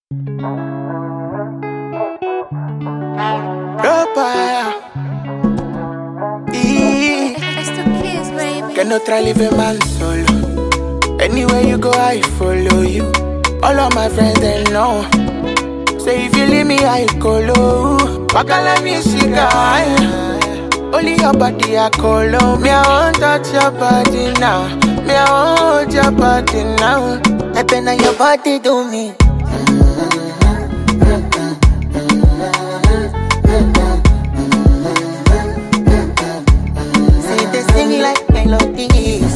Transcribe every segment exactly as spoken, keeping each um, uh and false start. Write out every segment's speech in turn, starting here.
Cannot try leave a man solo. Anywhere you go, I follow you. All of my friends, they know. Say if you leave me, I colo. Bakala me cigar. Only your body, I colo. Me, I won't touch your body now. Me, I won't hold your body now. I been on your body, do me. Say they sing like melodies.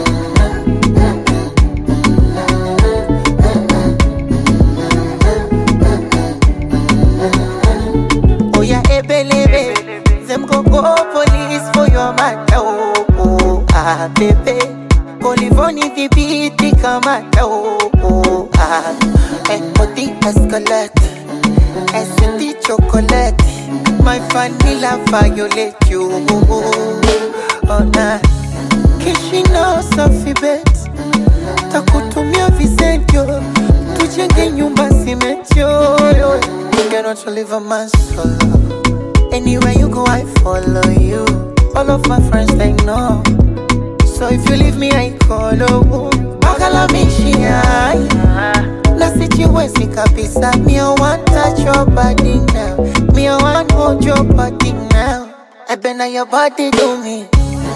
Oh yeah, ebelebe. Them go go police for your matter. Oh, oh ah, baby. Polivoni di biti kamata. Oh, oh ah. Eh, moti escalate. Essendi chocolate. My vanilla violate you. Oh nah. Kishina safi bet. Takutumia visentio. Tujenge nyumba simetio. You cannot live a man solo. Anywhere you go, I follow you. All of my friends, they know. So if you leave me, I call you. Bakala mishia. Na situation kabisa. Me I want touch your body now. Me I want hold your body now. I been on your body, do me.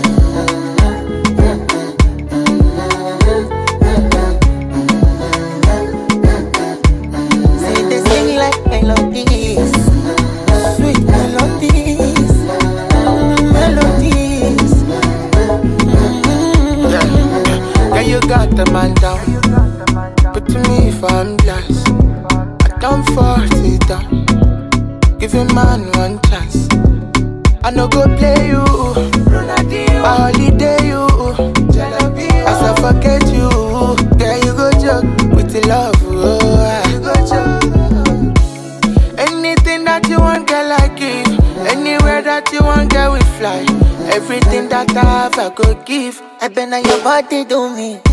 Say they sing like melodies. Sweet melodies. Mm, melodies. Yeah, yeah, you got the man down. But to me, if I'm blessed, I don't force it down. Give a man one chance. I no go play you. I holiday you. As I forget you, there you go joke with the love. Oh, you go joke. Anything that you want, girl, I give. Anywhere that you want, girl, we fly. Everything that I have, I go give. I been on your body, do me.